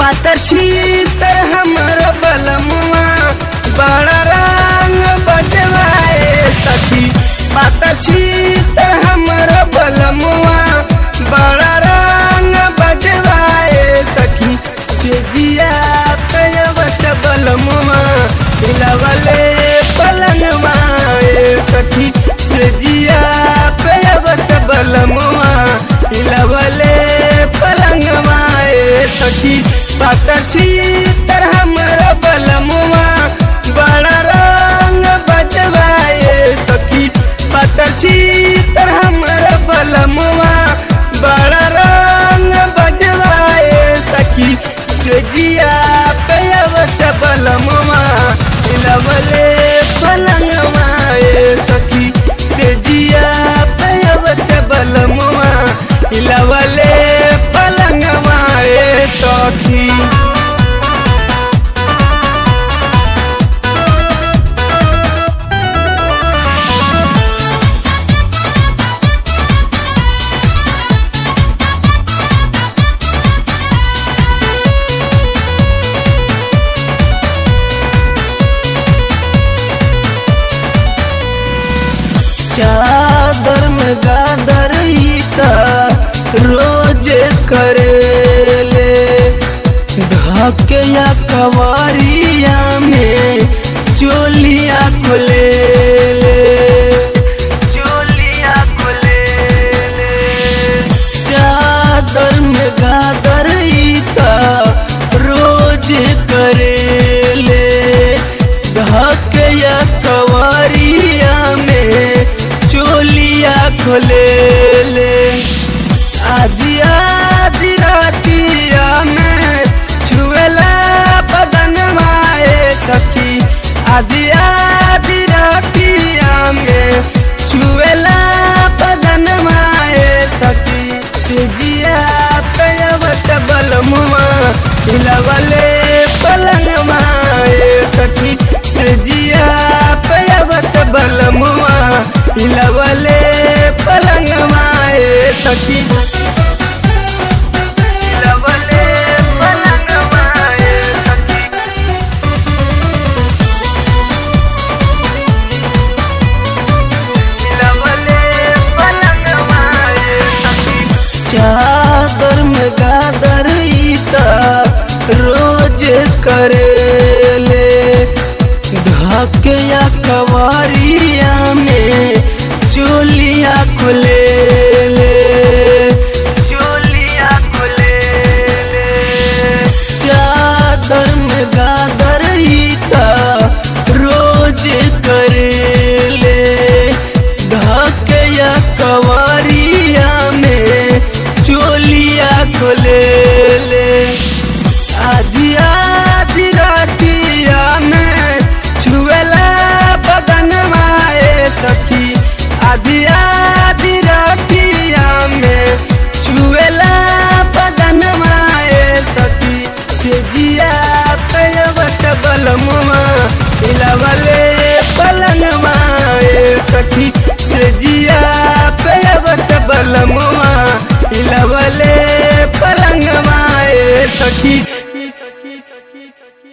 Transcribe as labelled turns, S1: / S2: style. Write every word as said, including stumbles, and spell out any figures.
S1: पातर छीतर हमर बलमुआ बड़ा रंग बजवाए सखी। पातर छीतर हमर बलमुआ बड़ा रंग बजवाए सखी। से जिया कयवत बलमुआ हिलवले पलंगवा सखी। से जिया कयवत बलमुआ हिलवले पलंगवा सखी। पातर छीतर हमर बलमुआ बड़ा रंग बजवाए सखी। पातर छीतर हमर बलमुआ बड़ा रंग बजवाए सखी। से जिया पेवत बलमुआ हिलवले पलंगवा सखी। से जिया पेवत बलमुआ हिलवले पलंगवा सखी। चादर में गादर रोज करेले धके या कवारिया में चोलिया खोले ले। चोलिया खोले ले। चादर में गादर रोज करेले धके या कवारिया में चोलिया खोले ले। आधी आधी रातिया में छुएला बदनवा सखी। आधी आधी रातिया में छुएला बदनवा सखी। से जिया पेवत बलमुआ हिलवले पलंगवा सखी। से जिया पेवत बलमुआ हिलवले पलंगवा सखी। हिलवले पलंगवा सखी। हिलवले पलंगवा सखी। चादर में गादर रोज करेले धके या कवारिया में चोलिया खोले ले। चोलिया खोले ले। चादर में गादर रोज करेले धके या कवारिया में चोलिया खोले ले। आधी आधी रातिया में छुएला बदनवा सखी। आधी आधी रातिया में छुएला बदनवा सखी। से जिया पेवत बलमुआ हिलवले पलंगवा सखी। से जिया पेवत बलमुआ हिलवले पलंगवा सखी।